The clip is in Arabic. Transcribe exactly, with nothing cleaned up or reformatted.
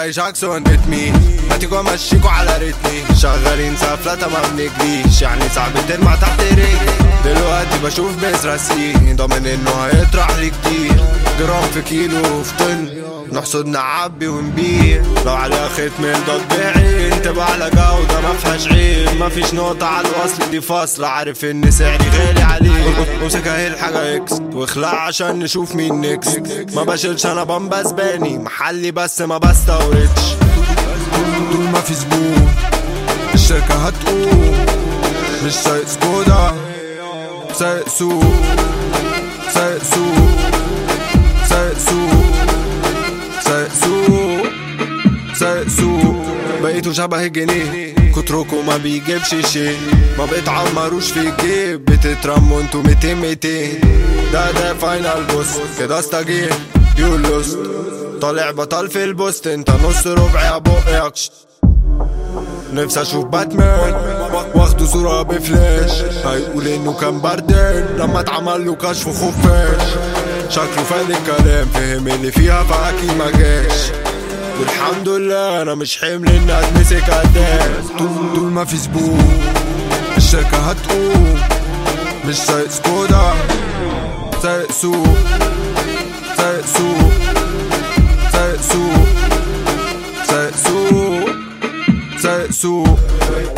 زي جاكسون ريتمي، هاتيكوا امشيكوا على ريتمي، شغالين سفلة ما بنجريش يعني صعب ترمع تحت رجلي. دلوقتي بشوف بيزرسي ضامن انه هيطرح لي كتير، جرام في كيلو في طن نحصد نعبي ونبيع، لو عليها ختم ده تبيعي تبقى على جودة ما فيهاش عيب، ما فيش نقطة على الوصل دي فاصلة، عارف ان سعري غالي عليه. امسك اهي الحاجة اكس واخلع عشان نشوف مين نكس، ما بشيلش انا بمبس باني محلي بس ما بستوردش، طول ما في زبون الشركة هتقوم، مش سايق سكودا سايق سوق سايق سوق سايق سوق سايق سوق سايق سوق. بقيتوا شبه الجنيه كتركوا ما بيجيبش شي، ما بتعمروش في الجيب بتترموا انتوا ميتين ميتين. ده ده فاينل بوس كده استجيب يولوست، طالع بطل في البوست انت نص ربع يا بقيكش. نفسي اشوف باتمان واخدوا صورة بفلاش، هيقول انه كان بردان لما اتعمل له كشف خفاش، شكله فاد الكلام فهم اللي فيها فاكيد ما جاش، والحمد لله انا مش حمل ان اتمسك قدام. طول طول ما في زبون الشركة هتقوم، مش سايق سكودا سايق سوق سايق سوق سايق سوق سايق سوق سايق سوق.